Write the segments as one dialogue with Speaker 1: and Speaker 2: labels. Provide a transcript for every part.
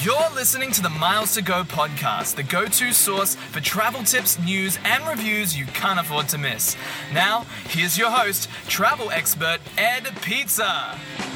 Speaker 1: You're listening to the Miles to Go podcast, the go-to source for travel tips, news, and reviews you can't afford to miss. Now, here's your host, travel expert Ed Pizza.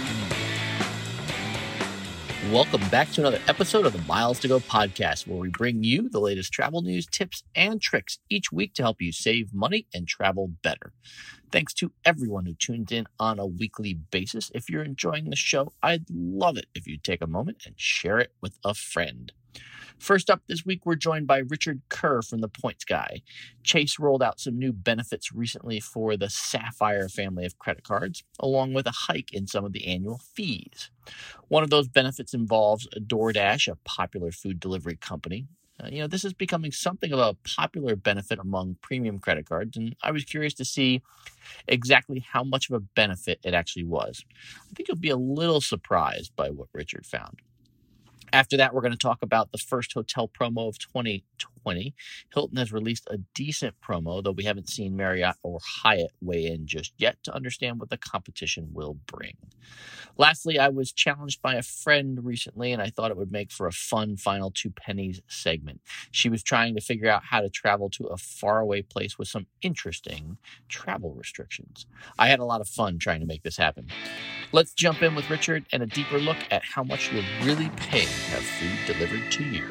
Speaker 2: Welcome back to another episode of the Miles to Go podcast, where we bring you the latest travel news, tips, and tricks each week to help you save money and travel better. Thanks to everyone who tunes in on a weekly basis. If you're enjoying the show, I'd love it if you'd take a moment and share it with a friend. First up this week, we're joined by Richard Kerr from The Points Guy. Chase rolled out some new benefits recently for the Sapphire family of credit cards, along with a hike in some of the annual fees. One of those benefits involves DoorDash, a popular food delivery company. This is becoming something of a popular benefit among premium credit cards, and I was curious to see exactly how much of a benefit it actually was. I think you'll be a little surprised by what Richard found. After that, we're going to talk about the first hotel promo of 2020. Hilton has released a decent promo, though we haven't seen Marriott or Hyatt weigh in just yet to understand what the competition will bring. Lastly, I was challenged by a friend recently, and I thought it would make for a fun final 2 pennies segment. She was trying to figure out how to travel to a faraway place with some interesting travel restrictions. I had a lot of fun trying to make this happen. Let's jump in with Richard and a deeper look at how much you'll really pay to have food delivered to you.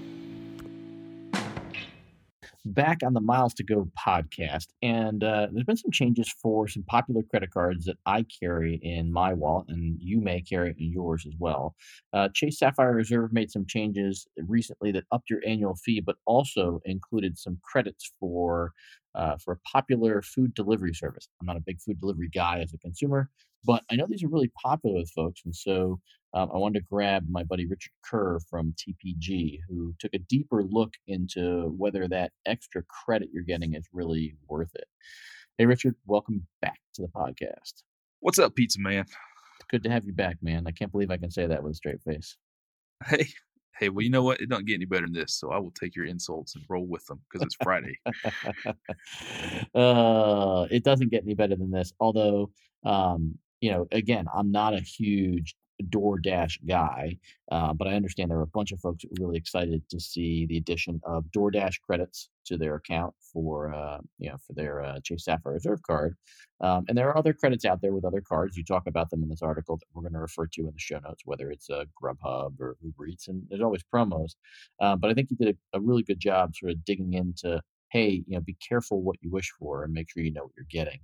Speaker 2: Back on the Miles to Go podcast, and there's been some changes for some popular credit cards that I carry in my wallet, and you may carry it in yours as well. Chase Sapphire Reserve made some changes recently that upped your annual fee, but also included some credits for a popular food delivery service. I'm not a big food delivery guy as a consumer, but I know these are really popular with folks, and so I wanted to grab my buddy Richard Kerr from TPG, who took a deeper look into whether that extra credit you're getting is really worth it. Hey, Richard, welcome back to the podcast.
Speaker 3: What's up, Pizza Man?
Speaker 2: Good to have you back, man. I can't believe I can say that with a straight face.
Speaker 3: Hey, well, you know what? It doesn't get any better than this, so I will take your insults and roll with them because it's Friday.
Speaker 2: It doesn't get any better than this, although, again, I'm not a huge DoorDash guy, but I understand there are a bunch of folks that are really excited to see the addition of DoorDash credits to their account for their Chase Sapphire Reserve card. And there are other credits out there with other cards. You talk about them in this article that we're going to refer to in the show notes, whether it's Grubhub or Uber Eats, and there's always promos. But I think you did a really good job sort of digging into, hey, be careful what you wish for and make sure you know what you're getting.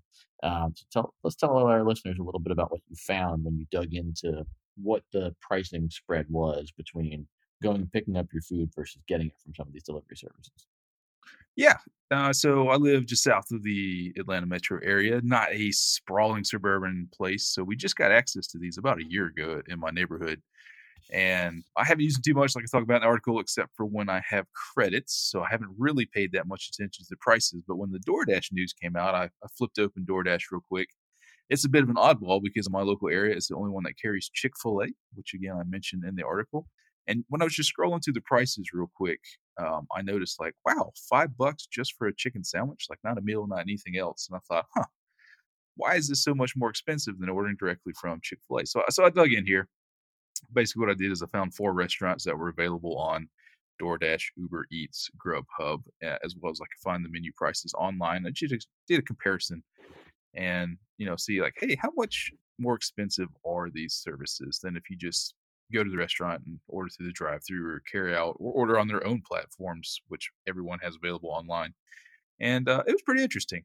Speaker 2: Let's tell our listeners a little bit about what you found when you dug into what the pricing spread was between going and picking up your food versus getting it from some of these delivery services.
Speaker 3: Yeah. So I live just south of the Atlanta metro area, not a sprawling suburban place. So we just got access to these about a year ago in my neighborhood. And I haven't used them too much, like I talk about in the article, except for when I have credits. So I haven't really paid that much attention to the prices. But when the DoorDash news came out, I flipped open DoorDash real quick. It's a bit of an oddball because in my local area, it's the only one that carries Chick-fil-A, which, again, I mentioned in the article. And when I was just scrolling through the prices real quick, I noticed like, wow, $5 just for a chicken sandwich, like not a meal, not anything else. And I thought, why is this so much more expensive than ordering directly from Chick-fil-A? So I dug in here. Basically, what I did is I found 4 restaurants that were available on DoorDash, Uber Eats, Grubhub, as well as I could find the menu prices online. I just did a comparison and, see like, hey, how much more expensive are these services than if you just go to the restaurant and order through the drive-thru or carry out or order on their own platforms, which everyone has available online. And it was pretty interesting,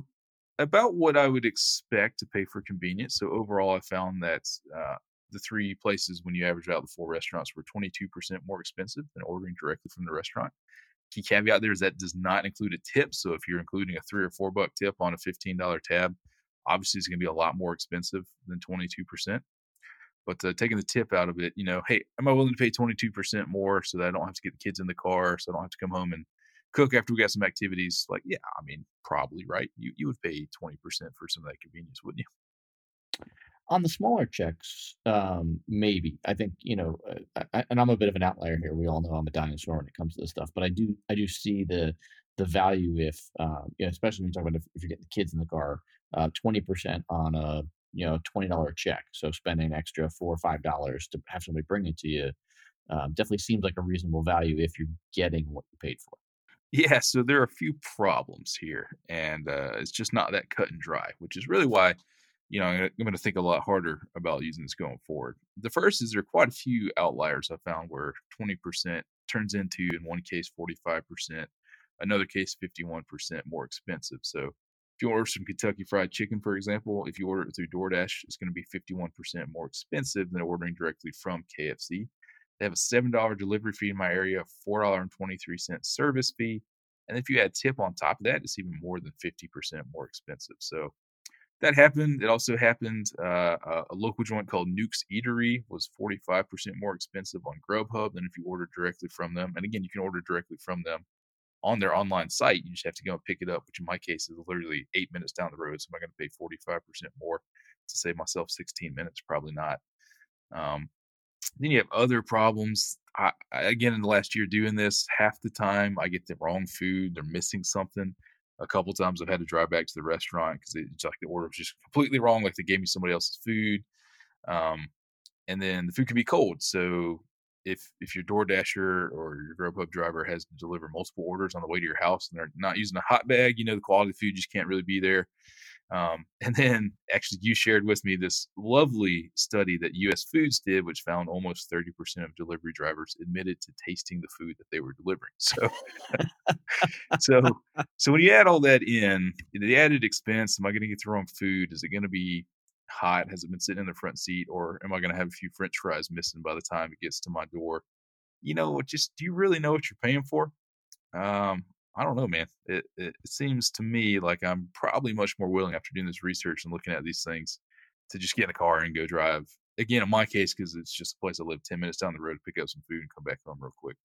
Speaker 3: about what I would expect to pay for convenience. So overall, I found that the 3 places, when you average out the 4 restaurants, were 22% more expensive than ordering directly from the restaurant. Key caveat there is that does not include a tip. So if you're including a $3 or $4 tip on a $15 tab, obviously it's going to be a lot more expensive than 22%. But taking the tip out of it, hey, am I willing to pay 22% more so that I don't have to get the kids in the car, so I don't have to come home and cook after we got some activities? Like, yeah, I mean, probably, right? You would pay 20% for some of that convenience, wouldn't you?
Speaker 2: On the smaller checks, maybe. I think, and I'm a bit of an outlier here. We all know I'm a dinosaur when it comes to this stuff, but I do see the value if, especially when you talk about if you're getting the kids in the car, 20% on a, $20 check. So spending an extra $4 or $5 to have somebody bring it to you Definitely seems like a reasonable value if you're getting what you paid for.
Speaker 3: Yeah, so there are a few problems here, and it's just not that cut and dry, which is really why, I'm going to think a lot harder about using this going forward. The first is there are quite a few outliers I found where 20% turns into, in one case, 45%, another case, 51% more expensive. So if you order some Kentucky Fried Chicken, for example, if you order it through DoorDash, it's going to be 51% more expensive than ordering directly from KFC. They have a $7 delivery fee in my area, a $4.23 service fee. And if you add tip on top of that, it's even more than 50% more expensive. So that happened. It also happened. A local joint called Nuke's Eatery was 45% more expensive on Grubhub than if you ordered directly from them. And again, you can order directly from them on their online site. You just have to go and pick it up, which in my case is literally 8 minutes down the road. So am I going to pay 45% more to save myself 16 minutes? Probably not. Um, then you have other problems. Again, in the last year doing this, half the time I get the wrong food. They're missing something. A couple times I've had to drive back to the restaurant because it's like the order was just completely wrong. Like they gave me somebody else's food. Um, and then the food can be cold. So if your DoorDasher or your Grubhub driver has to deliver multiple orders on the way to your house and they're not using a hot bag, the quality of the food just can't really be there. And then actually you shared with me this lovely study that US Foods did, which found almost 30% of delivery drivers admitted to tasting the food that they were delivering. So, so when you add all that in, the added expense, am I going to get the wrong food? Is it going to be hot? Has it been sitting in the front seat? Or am I going to have a few French fries missing by the time it gets to my door? Do you really know what you're paying for? I don't know, man. It seems to me like I'm probably much more willing after doing this research and looking at these things to just get in a car and go drive. Again, in my case, because it's just a place I live 10 minutes down the road to pick up some food and come back home real quick.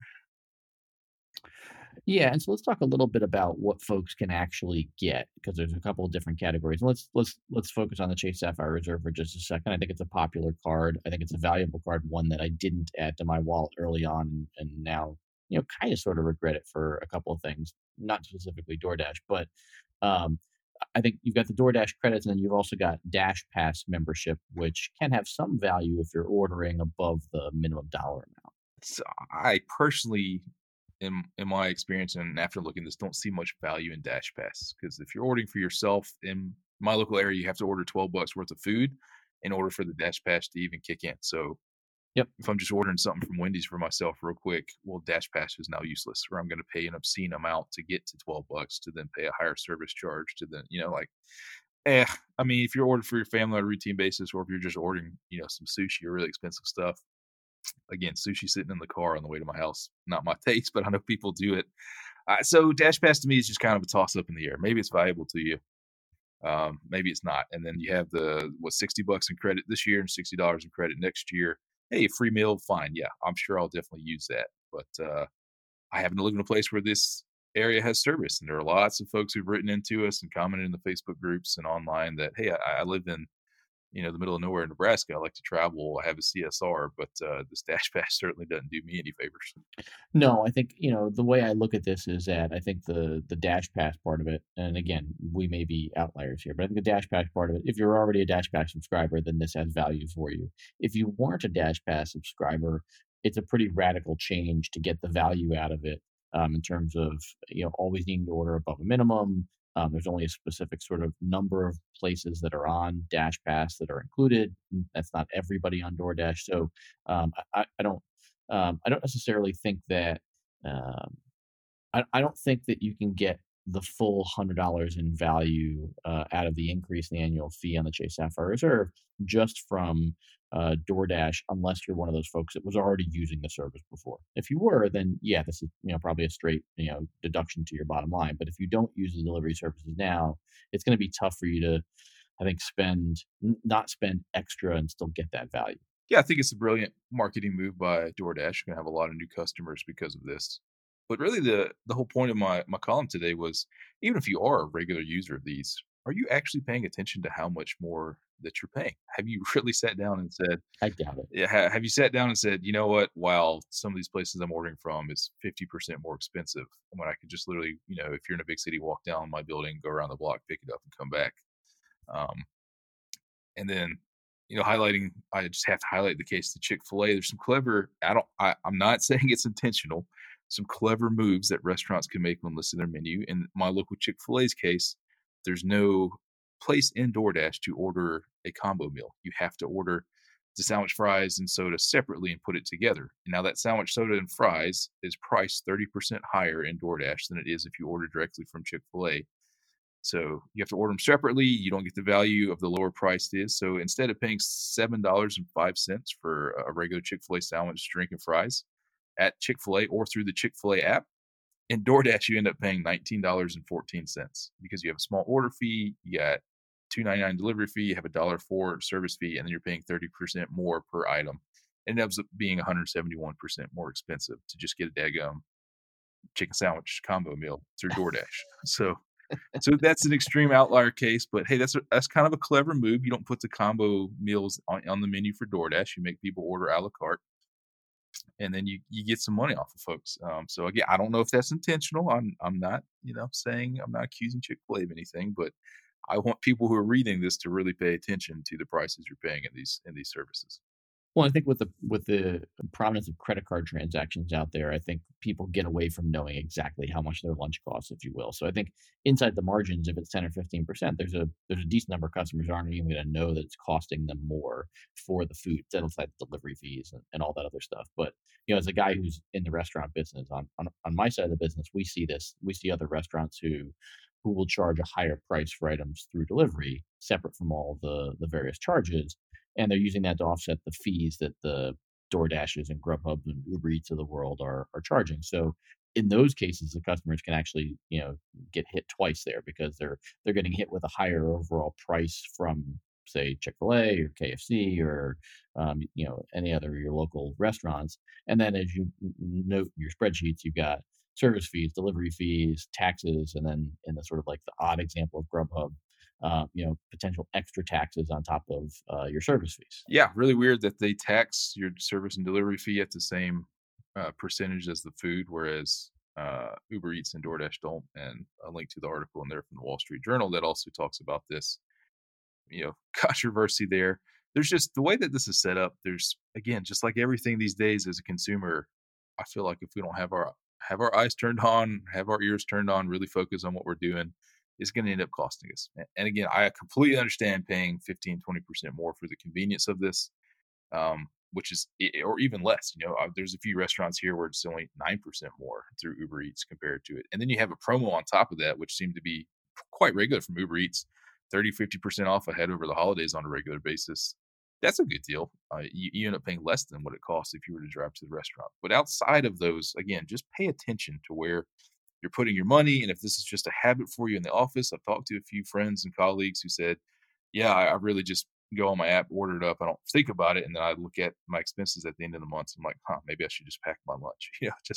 Speaker 2: Yeah, and so let's talk a little bit about what folks can actually get because there's a couple of different categories. Let's focus on the Chase Sapphire Reserve for just a second. I think it's a popular card. I think it's a valuable card, one that I didn't add to my wallet early on, and now kind of sort of regret it for a couple of things, not specifically DoorDash, but um, I think you've got the DoorDash credits, and then you've also got Dash Pass membership, which can have some value if you're ordering above the minimum dollar amount.
Speaker 3: So I personally, in my experience and after looking at this, don't see much value in Dash Pass because if you're ordering for yourself in my local area, you have to order $12 worth of food in order for the Dash Pass to even kick in. So
Speaker 2: Yep.
Speaker 3: if I'm just ordering something from Wendy's for myself real quick, well, Dash Pass is now useless, or I'm going to pay an obscene amount to get to $12 to then pay a higher service charge to then, eh. I mean, if you're ordering for your family on a routine basis, or if you're just ordering, some sushi or really expensive stuff, again, sushi sitting in the car on the way to my house, not my taste, but I know people do it. So Dash Pass to me is just kind of a toss up in the air. Maybe it's valuable to you. Maybe it's not. And then you have the $60 in credit this year and $60 in credit next year. Hey, free meal, fine. Yeah, I'm sure I'll definitely use that. But I happen to live in a place where this area has service, and there are lots of folks who've written into us and commented in the Facebook groups and online that, hey, I live in the middle of nowhere in Nebraska. I like to travel. I have a CSR, but this Dash Pass certainly doesn't do me any favors.
Speaker 2: No, I think, the way I look at this is that I think the Dash Pass part of it, and again, we may be outliers here, but I think the Dash Pass part of it, if you're already a Dash Pass subscriber, then this has value for you. If you weren't a Dash Pass subscriber, it's a pretty radical change to get the value out of it, in terms of, always needing to order above a minimum. There's only a specific sort of number of places that are on Dash Pass that are included. That's not everybody on DoorDash. So I don't necessarily think that I don't think that you can get the full $100 in value out of the increase in the annual fee on the Chase Sapphire Reserve just from DoorDash, unless you're one of those folks that was already using the service before. If you were, then yeah, this is probably a straight deduction to your bottom line. But if you don't use the delivery services now, it's going to be tough for you to, I think, not spend extra and still get that value.
Speaker 3: Yeah, I think it's a brilliant marketing move by DoorDash. You're going to have a lot of new customers because of this. But really, the whole point of my column today was, even if you are a regular user of these, are you actually paying attention to how much more that you're paying? Have you really sat down and said,
Speaker 2: I doubt it.
Speaker 3: Yeah, have you sat down and said, you know what? While some of these places I'm ordering from is 50% more expensive, when I could just literally, if you're in a big city, walk down my building, go around the block, pick it up, and come back. And then highlighting, I just have to highlight the case of Chick-fil-A. There's some clever, I'm not saying it's intentional, some clever moves that restaurants can make when listing their menu. In my local Chick-fil-A's case, there's no place in DoorDash to order a combo meal. You have to order the sandwich, fries, and soda separately and put it together. And now that sandwich, soda, and fries is priced 30% higher in DoorDash than it is if you order directly from Chick-fil-A. So you have to order them separately. You don't get the value of the lower priced is. So instead of paying $7.05 for a regular Chick-fil-A sandwich, drink, and fries at Chick-fil-A or through the Chick-fil-A app, in DoorDash, you end up paying $19.14 because you have a small order fee, you got $2.99 delivery fee, you have $1.04 service fee, and then you're paying 30% more per item. It ends up being 171% more expensive to just get a daggum chicken sandwich combo meal through DoorDash. So that's an extreme outlier case, but hey, that's kind of a clever move. You don't put the combo meals on the menu for DoorDash. You make people order a la carte, and then you get some money off of folks. So again, I don't know if that's intentional. I'm not, saying, I'm not accusing Chick-fil-A of anything, but I want people who are reading this to really pay attention to the prices you're paying in these services.
Speaker 2: Well, I think with the prominence of credit card transactions out there, I think people get away from knowing exactly how much their lunch costs, if you will. So I think inside the margins, if it's 10 or 15%, there's a decent number of customers who aren't even going to know that it's costing them more for the food, set aside delivery fees and all that other stuff. But as a guy who's in the restaurant business, on my side of the business, we see this. We see other restaurants who will charge a higher price for items through delivery, separate from all the various charges. And they're using that to offset the fees that the DoorDashes and Grubhub and Uber Eats of the world are charging. So in those cases, the customers can actually, get hit twice there because they're getting hit with a higher overall price from, say, Chick-fil-A or KFC or, any other of your local restaurants. And then as you note in your spreadsheets, you've got service fees, delivery fees, taxes, and then in the sort of like the odd example of Grubhub, potential extra taxes on top of your service fees.
Speaker 3: Yeah, really weird that they tax your service and delivery fee at the same percentage as the food, whereas Uber Eats and DoorDash don't. And a link to the article in there from the Wall Street Journal that also talks about this, controversy there. There's just the way that this is set up. There's, again, just like everything these days as a consumer, I feel like if we don't have our eyes turned on, have our ears turned on, really focus on what we're doing, it's going to end up costing us. And again, I completely understand paying 15, 20% more for the convenience of this, which is, or even less. There's a few restaurants here where it's only 9% more through Uber Eats compared to it. And then you have a promo on top of that, which seemed to be quite regular from Uber Eats, 30, 50% off ahead over the holidays on a regular basis. That's a good deal. You end up paying less than what it costs if you were to drive to the restaurant. But outside of those, again, just pay attention to where you're putting your money. And if this is just a habit for you in the office, I've talked to a few friends and colleagues who said, yeah, I really just go on my app, order it up. I don't think about it. And then I look at my expenses at the end of the month. I'm like, maybe I should just pack my lunch.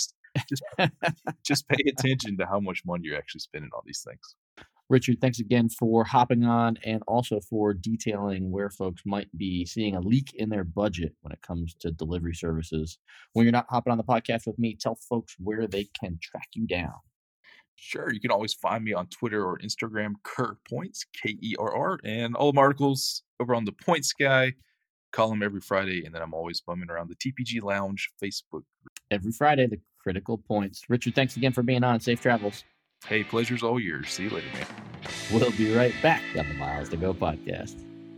Speaker 3: Just pay attention to how much money you're actually spending on these things.
Speaker 2: Richard, thanks again for hopping on and also for detailing where folks might be seeing a leak in their budget when it comes to delivery services. When you're not hopping on the podcast with me, tell folks where they can track you down.
Speaker 3: Sure. You can always find me on Twitter or Instagram, Kerr Points, Kerr, and all of my articles over on the Points Guy column every Friday. And then I'm always bumming around the TPG Lounge Facebook group.
Speaker 2: Every Friday, the Critical Points. Richard, thanks again for being on. Safe travels.
Speaker 3: Hey, pleasure's all yours. See you later, man.
Speaker 2: We'll be right back on the Miles to Go podcast.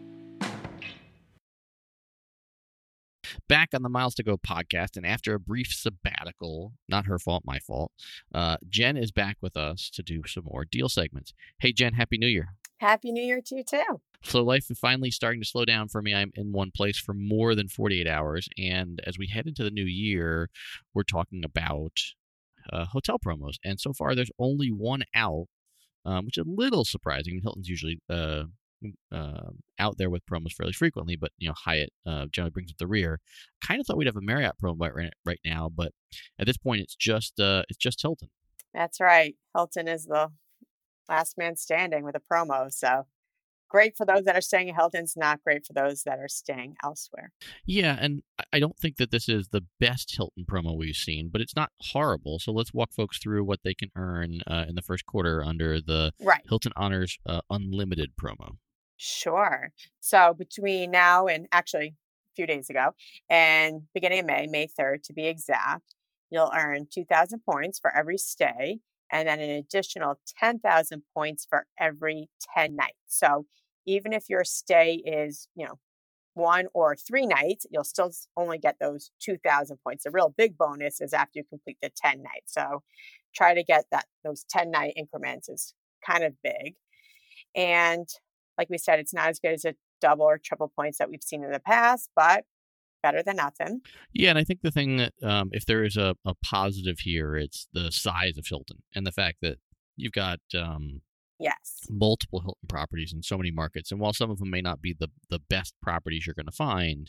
Speaker 2: Back on the Miles to Go podcast, and after a brief sabbatical, not her fault, my fault, Jen is back with us to do some more deal segments. Hey, Jen, Happy New Year.
Speaker 4: Happy New Year to you, too.
Speaker 2: So life is finally starting to slow down for me. I'm in one place for more than 48 hours, and as we head into the new year, we're talking about hotel promos. And so far, there's only one out, which is a little surprising. Hilton's usually out there with promos fairly frequently, but Hyatt generally brings up the rear. Kind of thought we'd have a Marriott promo right now, but at this point, it's just Hilton.
Speaker 4: That's right. Hilton is the last man standing with a promo. So great for those that are staying at Hilton's, not great for those that are staying elsewhere.
Speaker 2: Yeah, and I don't think that this is the best Hilton promo we've seen, but it's not horrible. So let's walk folks through what they can earn in the first quarter under the Hilton Honors Unlimited promo.
Speaker 4: Sure. So between now and actually a few days ago and beginning of May 3rd to be exact, you'll earn 2,000 points for every stay and then an additional 10,000 points for every 10 nights. So even if your stay is, 1 or 3 nights, you'll still only get those 2,000 points. The real big bonus is after you complete the 10 nights. So try to get those 10-night increments is kind of big. And like we said, it's not as good as a double or triple points that we've seen in the past, but better than nothing.
Speaker 2: Yeah, and I think the thing that if there is a positive here, it's the size of Hilton and the fact that you've got
Speaker 4: Yes.
Speaker 2: multiple Hilton properties in so many markets. And while some of them may not be the best properties you're going to find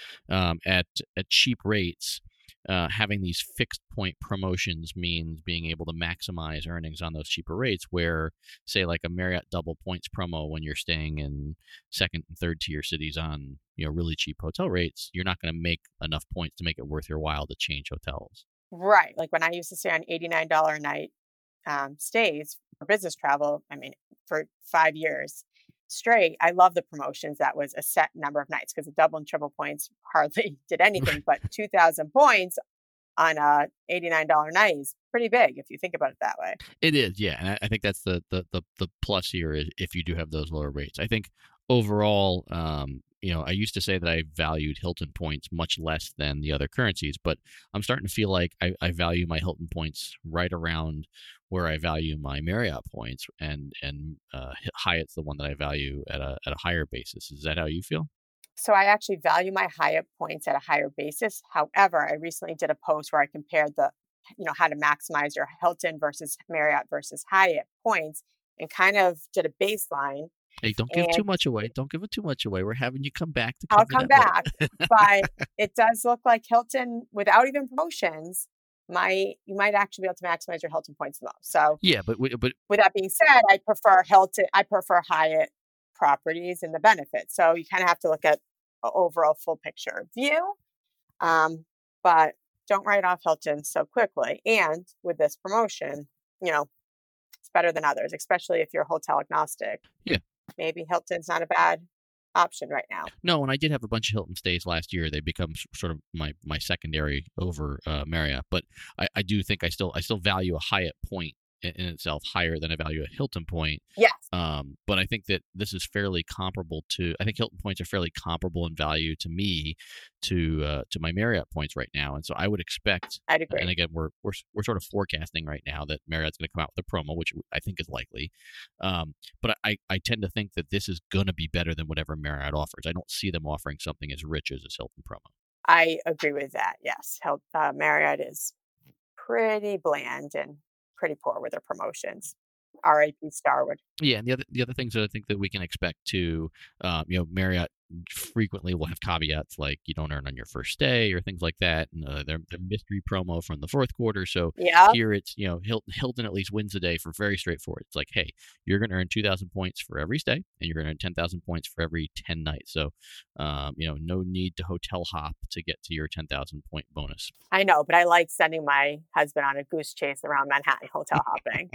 Speaker 2: at cheap rates, having these fixed point promotions means being able to maximize earnings on those cheaper rates where, say, like a Marriott double points promo when you're staying in second and third tier cities on really cheap hotel rates, you're not going to make enough points to make it worth your while to change hotels.
Speaker 4: Right. Like when I used to stay on $89 a night stays for business travel, for 5 years straight, I love the promotions. That was a set number of nights because the double and triple points hardly did anything, but 2,000 points on a $89 night is pretty big if you think about it that way.
Speaker 2: It is, yeah. And I think that's the plus here is if you do have those lower rates. I think overall, I used to say that I valued Hilton points much less than the other currencies, but I'm starting to feel like I value my Hilton points right around where I value my Marriott points, and Hyatt's the one that I value at a higher basis. Is that how you feel?
Speaker 4: So I actually value my Hyatt points at a higher basis. However, I recently did a post where I compared how to maximize your Hilton versus Marriott versus Hyatt points and kind of did a baseline.
Speaker 2: Hey, don't give too much away. Don't give it too much away. We're having you come back to
Speaker 4: I'll come back. But it does look like Hilton, without even promotions, you might actually be able to maximize your Hilton points the most. So
Speaker 2: yeah, but with
Speaker 4: that being said, I prefer Hyatt properties and the benefits. So you kind of have to look at an overall full picture view. But don't write off Hilton so quickly. And with this promotion, it's better than others, especially if you're hotel agnostic.
Speaker 2: Yeah.
Speaker 4: Maybe Hilton's not a bad option right now.
Speaker 2: No, and I did have a bunch of Hilton stays last year. They become sort of my secondary over Marriott, but I do think I still value a Hyatt point in itself higher than I value a Hilton point.
Speaker 4: Yes.
Speaker 2: But I think that this is fairly comparable to. I think Hilton points are fairly comparable in value to me to my Marriott points right now, and so I would expect.
Speaker 4: I'd agree.
Speaker 2: And again, we're sort of forecasting right now that Marriott's going to come out with a promo, which I think is likely. But I tend to think that this is going to be better than whatever Marriott offers. I don't see them offering something as rich as this Hilton promo.
Speaker 4: I agree with that. Yes, Marriott is pretty bland and pretty poor with their promotions. R.I.P. Starwood.
Speaker 2: Yeah, and the other things that I think that we can expect to, Marriott frequently will have caveats like you don't earn on your first stay or things like that. And their mystery promo from the fourth quarter. So here it's Hilton at least wins the day for very straightforward. It's like, hey, you're going to earn 2,000 points for every stay, and you're going to earn 10,000 points for every 10 nights. So, no need to hotel hop to get to your 10,000 point bonus.
Speaker 4: I know, but I like sending my husband on a goose chase around Manhattan hotel hopping.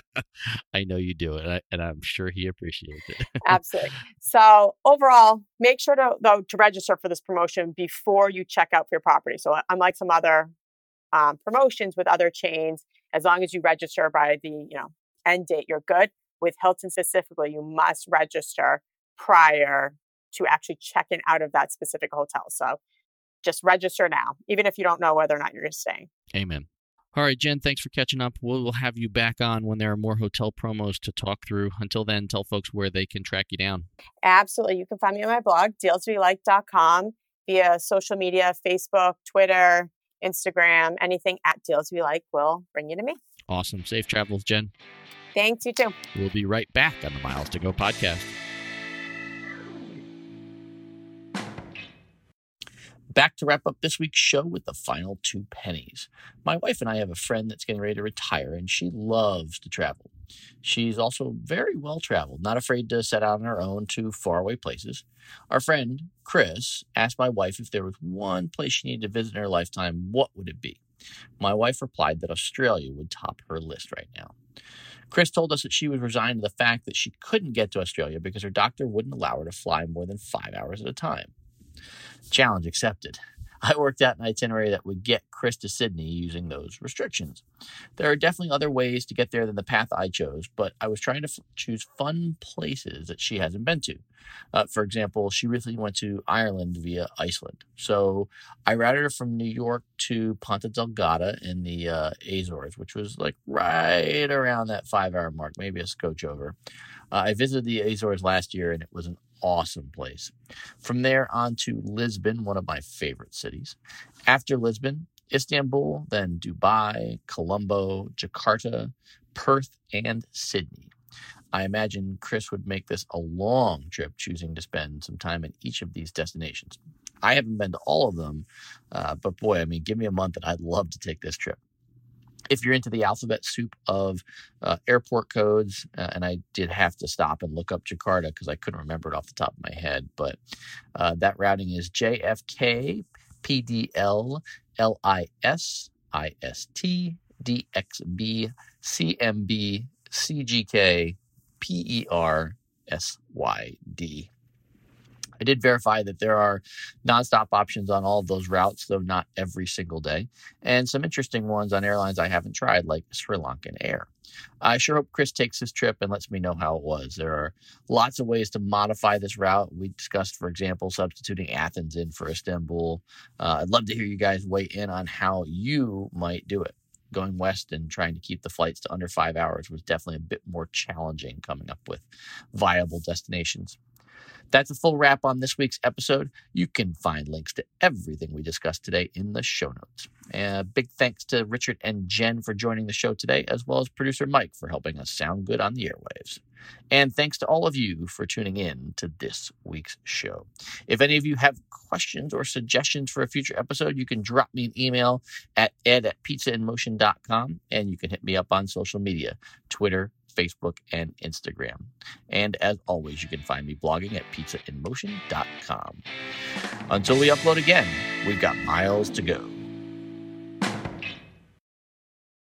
Speaker 2: I know you do it, and I'm sure he appreciates it.
Speaker 4: Absolutely. So overall, make sure to register for this promotion before you check out for your property. So unlike some other promotions with other chains, as long as you register by the end date, you're good. With Hilton specifically, you must register prior to actually checking out of that specific hotel. So just register now, even if you don't know whether or not you're going to stay.
Speaker 2: Amen. All right, Jen, thanks for catching up. We'll have you back on when there are more hotel promos to talk through. Until then, tell folks where they can track you down.
Speaker 4: Absolutely. You can find me on my blog, dealswelike.com, via social media, Facebook, Twitter, Instagram, anything at Deals We Like will bring you to me.
Speaker 2: Awesome. Safe travels, Jen.
Speaker 4: Thanks, you too.
Speaker 2: We'll be right back on the Miles to Go podcast. Back to wrap up this week's show with the final 2 pennies. My wife and I have a friend that's getting ready to retire, and she loves to travel. She's also very well traveled, not afraid to set out on her own to faraway places. Our friend, Chris, asked my wife if there was one place she needed to visit in her lifetime, what would it be? My wife replied that Australia would top her list right now. Chris told us that she was resigned to the fact that she couldn't get to Australia because her doctor wouldn't allow her to fly more than 5 hours at a time. Challenge accepted. I worked out an itinerary that would get Chris to Sydney using those restrictions. There are definitely other ways to get there than the path I chose, but I was trying to choose fun places that she hasn't been to. For example, she recently went to Ireland via Iceland. So I routed her from New York to Ponta Delgada in the Azores, which was like right around that 5-hour mark, maybe a scotch over. I visited the Azores last year, and it was an awesome place. From there on to Lisbon, one of my favorite cities. After Lisbon, Istanbul, then Dubai, Colombo, Jakarta, Perth, and Sydney. I imagine Chris would make this a long trip, choosing to spend some time in each of these destinations. I haven't been to all of them, but boy, give me a month and I'd love to take this trip. If you're into the alphabet soup of airport codes, and I did have to stop and look up Jakarta because I couldn't remember it off the top of my head, but that routing is JFK, PDL, LIS, IST, DXB, CMB, CGK, PERSYD. I did verify that there are nonstop options on all of those routes, though not every single day, and some interesting ones on airlines I haven't tried, like Sri Lankan Air. I sure hope Chris takes this trip and lets me know how it was. There are lots of ways to modify this route. We discussed, for example, substituting Athens in for Istanbul. I'd love to hear you guys weigh in on how you might do it. Going west and trying to keep the flights to under 5 hours was definitely a bit more challenging coming up with viable destinations. That's a full wrap on this week's episode. You can find links to everything we discussed today in the show notes. Big thanks to Richard and Jen for joining the show today, as well as producer Mike for helping us sound good on the airwaves. And thanks to all of you for tuning in to this week's show. If any of you have questions or suggestions for a future episode, you can drop me an email at ed@pizzainmotion.com, and you can hit me up on social media, Twitter, Facebook, and Instagram. And as always, you can find me blogging at pizzainmotion.com. Until we upload again, we've got miles to go.